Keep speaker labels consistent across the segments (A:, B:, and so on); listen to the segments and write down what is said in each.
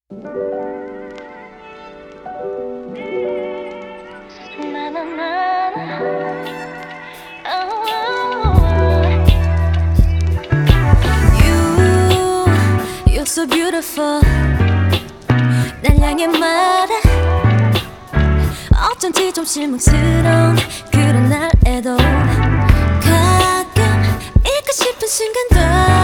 A: You're so beautiful. 날 향해 말해. 어쩐지 좀 실망스러운 그런 날에도 가끔 잊고 싶은 순간도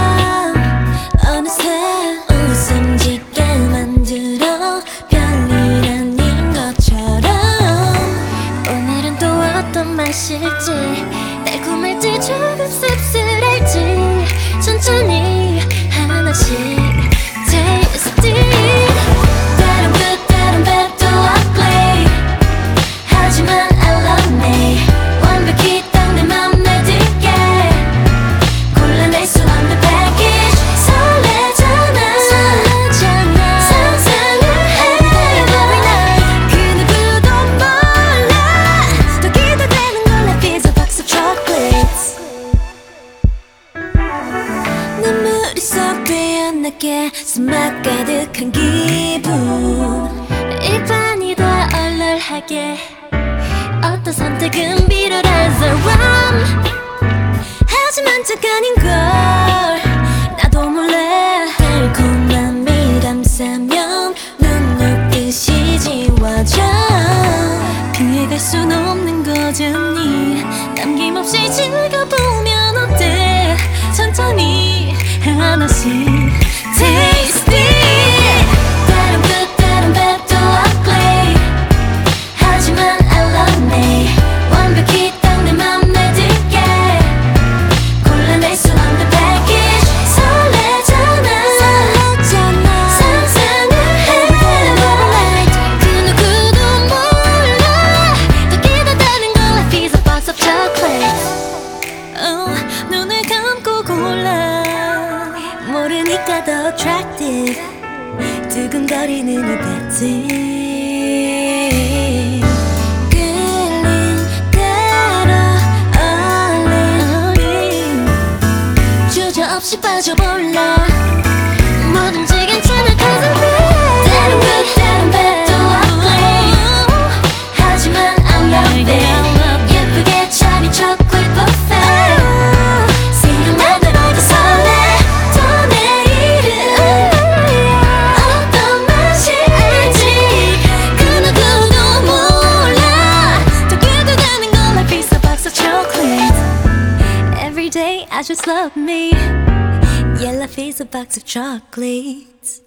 A: 어느새 웃음 짓게 만들어 별일 아닌 것처럼. 오늘은 또 어떤 맛일지, 달콤할지 조금 씁쓸할지 천천히 하나씩 taste it. 때론 good 때론 bad 또 ugly. 하지만 I love me. 완벽히 딱 내 맘에 들게 골라낼 수 없는 package. 설레잖아 상상을 해 every night. 그 누구도 몰라 더 기대되는 걸 Life is a box of chocolates. 내 머릿속 빼어나게 숨막 가득한 기분. 일반이 다 얼얼하게 어떤 선택은 비열한 사람. 하지만 잠깐인걸 나도 몰래 달콤함이 감싸면 눈 녹듯이 지워져. 피해갈 순 없는 거잖니. 남김없이 즐겨보면 어때. 천천히 하나씩 taste it. 때론 good 때론 bad 또 ugly. 하지만 I love me. 완벽히 딱 내 맘에 들게 골라낼 수 없는 package. 설레잖아 상상을 해 every night. 그 누구도 몰라 더 기대되는 걸 Life is a box of chocolates. 눈을 감고 골라 모르니까 더 attractive. 두근거리는 이 뱉음 끌린 대로 얼린 주저없이 빠져볼라. 뭐든지 괜찮아 cause I'm real. 때론 good 때론 bad 또 ugly. 하지만 I love it. 예쁘게 차린 chocolate buffet. 생각만으로도 설레. 또 내일은 어떤 맛일지 그 누구도 몰라 더 기대되는 걸 Life is a box of chocolates. Every day I just love me. Yeah, life is a box of chocolates.